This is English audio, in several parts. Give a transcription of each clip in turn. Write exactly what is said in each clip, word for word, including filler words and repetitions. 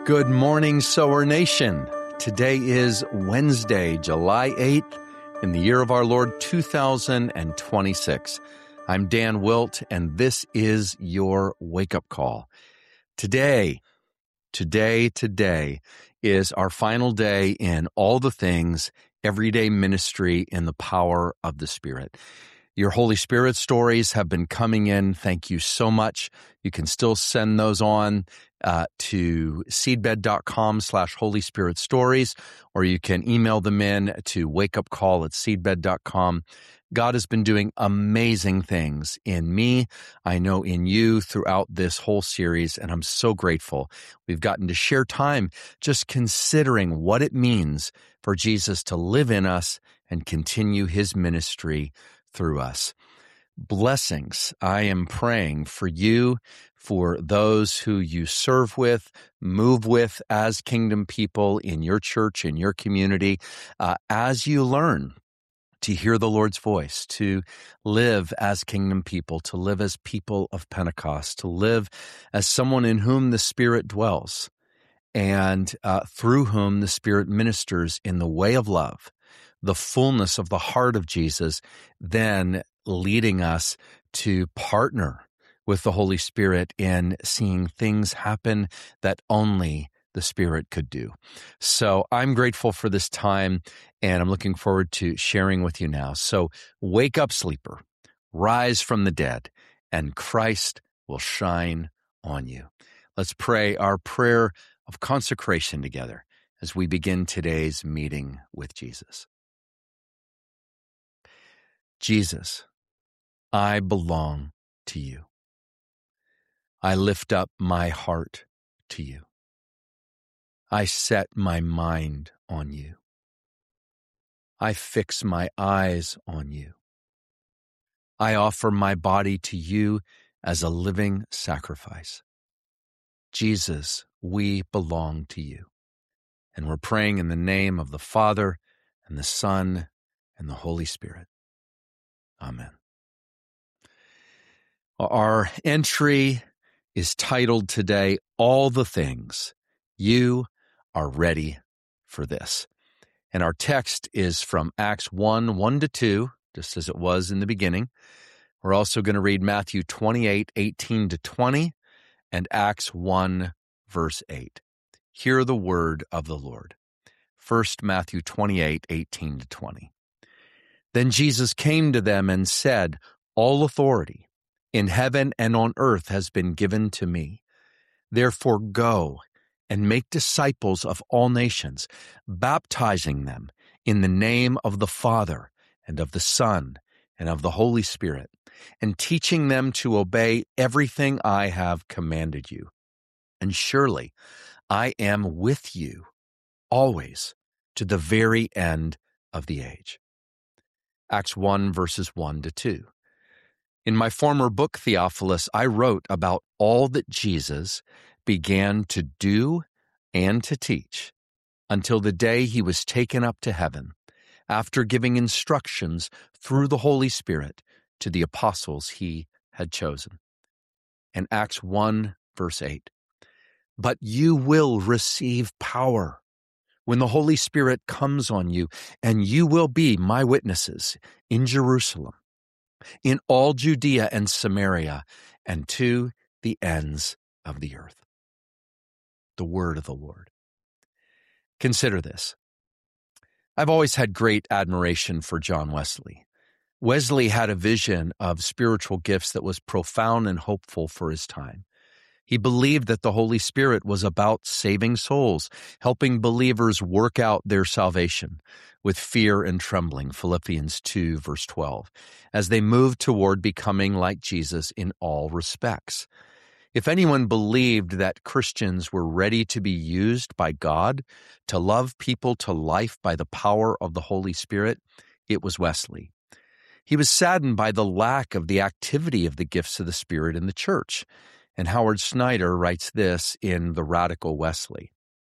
Good morning, Sower Nation. Today is Wednesday, July eighth, in the year of our Lord two thousand twenty-six. I'm Dan Wilt, and this is your wake-up call. Today, today, today is our final day in All the Things, Everyday Ministry in the Power of the Spirit. Your Holy Spirit stories have been coming in. Thank you so much. You can still send those on uh, to seedbed.com slash Holy Spirit stories, or you can email them in to wakeupcall at seedbed.com. God has been doing amazing things in me, I know in you throughout this whole series, and I'm so grateful. We've gotten to share time just considering what it means for Jesus to live in us and continue his ministry through us. Blessings. I am praying for you, for those who you serve with, move with as kingdom people in your church, in your community, uh, as you learn to hear the Lord's voice, to live as kingdom people, to live as people of Pentecost, to live as someone in whom the Spirit dwells, and uh, through whom the Spirit ministers in the way of love, the fullness of the heart of Jesus, then leading us to partner with the Holy Spirit in seeing things happen that only the Spirit could do. So I'm grateful for this time, and I'm looking forward to sharing with you now. So wake up, sleeper, rise from the dead, and Christ will shine on you. Let's pray our prayer of consecration together as we begin today's meeting with Jesus. Jesus, I belong to you. I lift up my heart to you. I set my mind on you. I fix my eyes on you. I offer my body to you as a living sacrifice. Jesus, we belong to you. And we're praying in the name of the Father and the Son and the Holy Spirit. Amen. Our entry is titled today, All the Things. You are ready for this. And our text is from Acts one, one to two, just as it was in the beginning. We're also going to read Matthew twenty-eight, eighteen to twenty, and Acts one, verse eight. Hear the word of the Lord. First, Matthew twenty-eight, eighteen to twenty. Then Jesus came to them and said, All authority in heaven and on earth has been given to me. Therefore go and make disciples of all nations, baptizing them in the name of the Father and of the Son and of the Holy Spirit, and teaching them to obey everything I have commanded you. And surely I am with you always to the very end of the age. Acts one, verses one to two. In my former book, Theophilus, I wrote about all that Jesus began to do and to teach until the day he was taken up to heaven, after giving instructions through the Holy Spirit to the apostles he had chosen. And Acts one, verse eight. But you will receive power when the Holy Spirit comes on you, and you will be my witnesses in Jerusalem, in all Judea and Samaria, and to the ends of the earth. The word of the Lord. Consider this. I've always had great admiration for John Wesley. Wesley had a vision of spiritual gifts that was profound and hopeful for his time. He believed that the Holy Spirit was about saving souls, helping believers work out their salvation with fear and trembling, Philippians two, verse twelve, as they moved toward becoming like Jesus in all respects. If anyone believed that Christians were ready to be used by God to love people to life by the power of the Holy Spirit, it was Wesley. He was saddened by the lack of the activity of the gifts of the Spirit in the church. And Howard Snyder writes this in The Radical Wesley.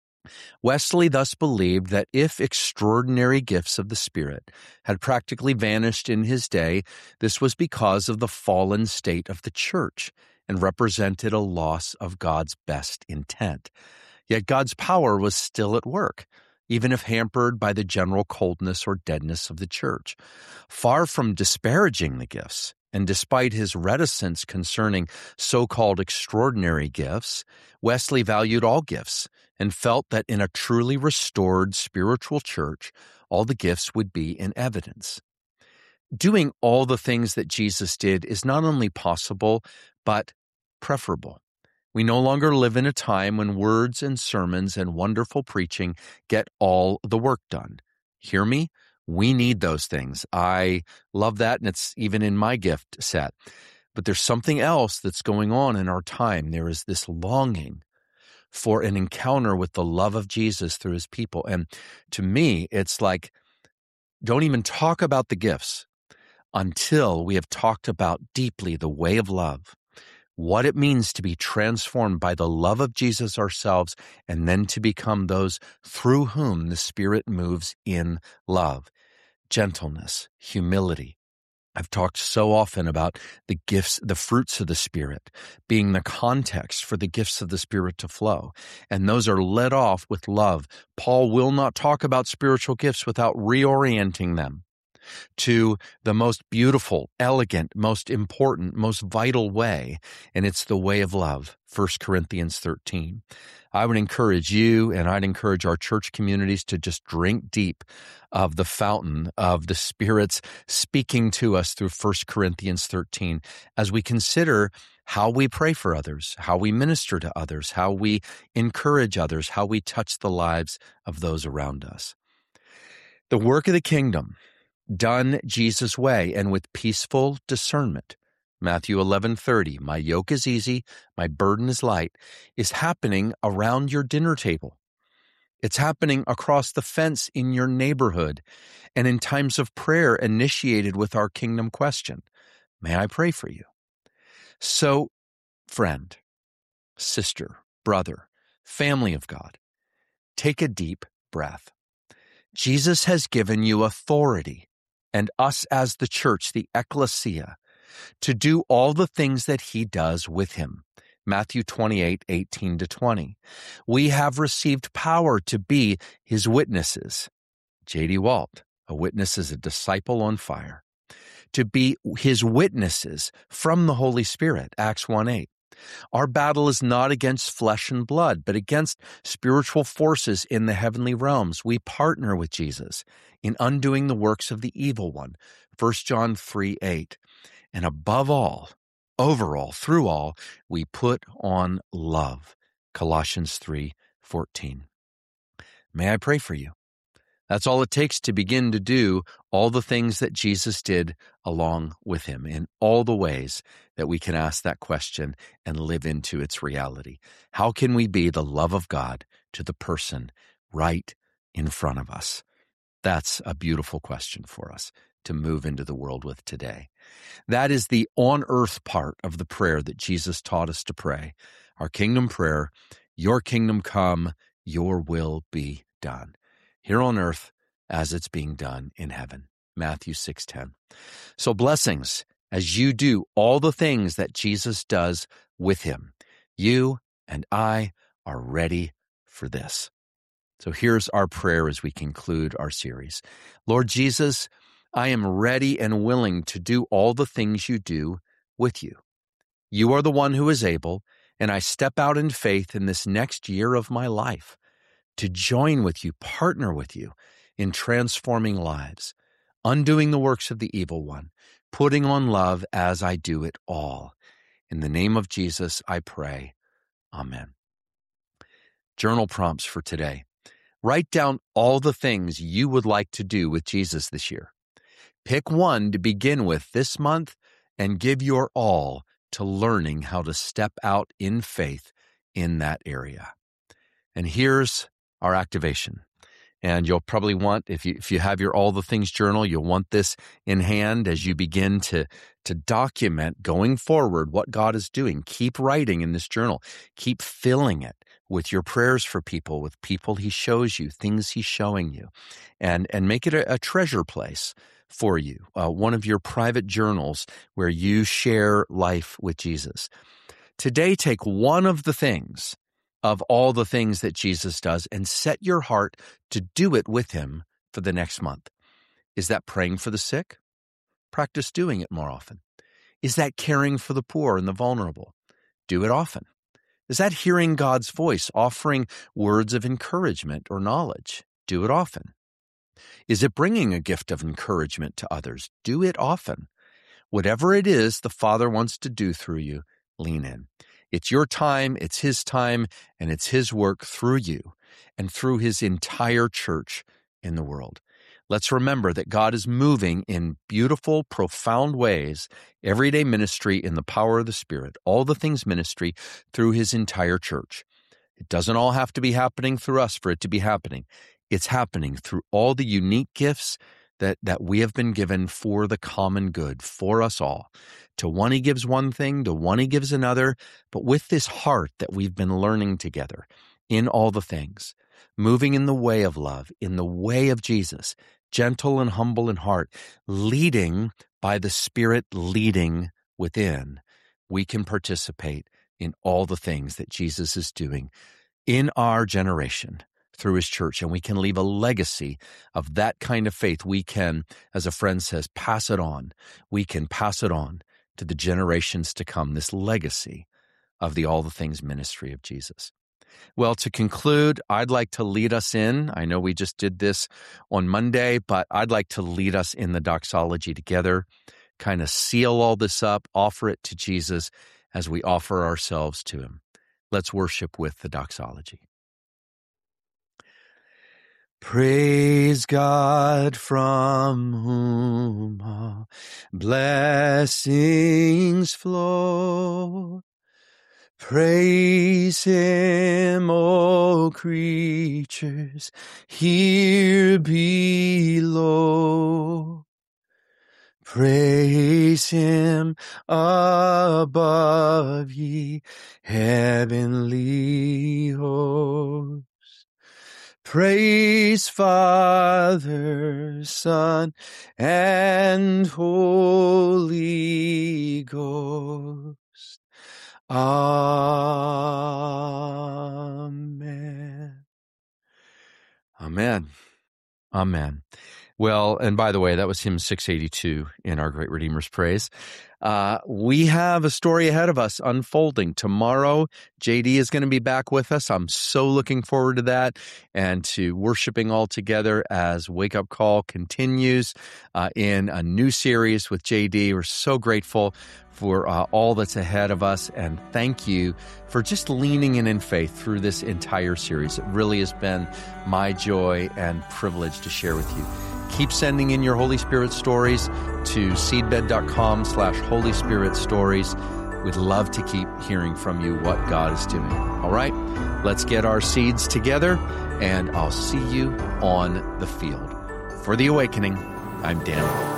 Wesley thus believed that if extraordinary gifts of the Spirit had practically vanished in his day, this was because of the fallen state of the church and represented a loss of God's best intent. Yet God's power was still at work, even if hampered by the general coldness or deadness of the church. Far from disparaging the gifts, and despite his reticence concerning so-called extraordinary gifts, Wesley valued all gifts and felt that in a truly restored spiritual church, all the gifts would be in evidence. Doing all the things that Jesus did is not only possible, but preferable. We no longer live in a time when words and sermons and wonderful preaching get all the work done. Hear me? We need those things. I love that, and it's even in my gift set. But there's something else that's going on in our time. There is this longing for an encounter with the love of Jesus through his people. And to me, it's like, don't even talk about the gifts until we have talked about deeply the way of love, what it means to be transformed by the love of Jesus ourselves, and then to become those through whom the Spirit moves in love, gentleness, humility. I've talked so often about the gifts, the fruits of the Spirit, being the context for the gifts of the Spirit to flow. And those are led off with love. Paul will not talk about spiritual gifts without reorienting them to the most beautiful, elegant, most important, most vital way, and it's the way of love, First Corinthians thirteen. I would encourage you, and I'd encourage our church communities to just drink deep of the fountain of the Spirit's speaking to us through First Corinthians thirteen as we consider how we pray for others, how we minister to others, how we encourage others, how we touch the lives of those around us. The work of the kingdom, done Jesus' way and with peaceful discernment, Matthew eleven thirty, my yoke is easy, my burden is light, is happening around your dinner table. It's happening across the fence in your neighborhood and in times of prayer initiated with our kingdom question. May I pray for you? So, friend, sister, brother, family of God, take a deep breath. Jesus has given you authority, and us as the church, the ecclesia, to do all the things that he does with him. Matthew twenty-eight, eighteen to twenty. We have received power to be his witnesses. J D Walt, a witness is a disciple on fire. To be his witnesses from the Holy Spirit, Acts one eight. Our battle is not against flesh and blood, but against spiritual forces in the heavenly realms. We partner with Jesus in undoing the works of the evil one, First John three eight. And above all, overall, through all, we put on love, Colossians three fourteen. May I pray for you? That's all it takes to begin to do all the things that Jesus did along with him in all the ways that we can ask that question and live into its reality. How can we be the love of God to the person right in front of us? That's a beautiful question for us to move into the world with today. That is the on-earth part of the prayer that Jesus taught us to pray. Our kingdom prayer, your kingdom come, your will be done, here on earth as it's being done in heaven. Matthew six ten. So blessings as you do all the things that Jesus does with him. You and I are ready for this. So here's our prayer as we conclude our series. Lord Jesus, I am ready and willing to do all the things you do with you. You are the one who is able, and I step out in faith in this next year of my life to join with you, partner with you in transforming lives, undoing the works of the evil one, putting on love as I do it all. In the name of Jesus, I pray. Amen. Journal prompts for today. Write down all the things you would like to do with Jesus this year. Pick one to begin with this month and give your all to learning how to step out in faith in that area. And here's our activation. And you'll probably want, if you if you have your All the Things journal, you'll want this in hand as you begin to, to document going forward what God is doing. Keep writing in this journal. Keep filling it with your prayers for people, with people he shows you, things he's showing you. And, and make it a, a treasure place for you, uh, one of your private journals where you share life with Jesus. Today, take one of the things of all the things that Jesus does and set your heart to do it with him for the next month. Is that praying for the sick? Practice doing it more often. Is that caring for the poor and the vulnerable? Do it often. Is that hearing God's voice, offering words of encouragement or knowledge? Do it often. Is it bringing a gift of encouragement to others? Do it often. Whatever it is the Father wants to do through you, lean in. It's your time, it's his time, and it's his work through you and through his entire church in the world. Let's remember that God is moving in beautiful, profound ways, everyday ministry in the power of the Spirit, all the things ministry through his entire church. It doesn't all have to be happening through us for it to be happening. It's happening through all the unique gifts that, that we have been given for the common good, for us all. To one he gives one thing, to one he gives another, but with this heart that we've been learning together in all the things, moving in the way of love, in the way of Jesus, gentle and humble in heart, leading by the Spirit leading within, we can participate in all the things that Jesus is doing in our generation through his church, and we can leave a legacy of that kind of faith. We can, as a friend says, pass it on. We can pass it on to the generations to come, this legacy of the all the things ministry of Jesus. Well, to conclude, I'd like to lead us in. I know we just did this on Monday, but I'd like to lead us in the doxology together, kind of seal all this up, offer it to Jesus as we offer ourselves to him. Let's worship with the doxology. Praise God from whom all blessings flow. Praise him, O creatures here below. Praise him above, ye heavenly hosts. Praise Father, Son, and Holy Ghost. Amen. Amen. Amen. Well, and by the way, that was hymn six eighty-two in our Great Redeemer's Praise. Uh, we have a story ahead of us unfolding. Tomorrow, J D is going to be back with us. I'm so looking forward to that and to worshiping all together as Wake Up Call continues uh, in a new series with J D. We're so grateful for uh, all that's ahead of us, and thank you for just leaning in in faith through this entire series. It really has been my joy and privilege to share with you. Keep sending in your Holy Spirit stories to seedbed.com slash Holy Spirit stories. We'd love to keep hearing from you what God is doing. All right, let's get our seeds together, and I'll see you on the field. For The Awakening, I'm Dan.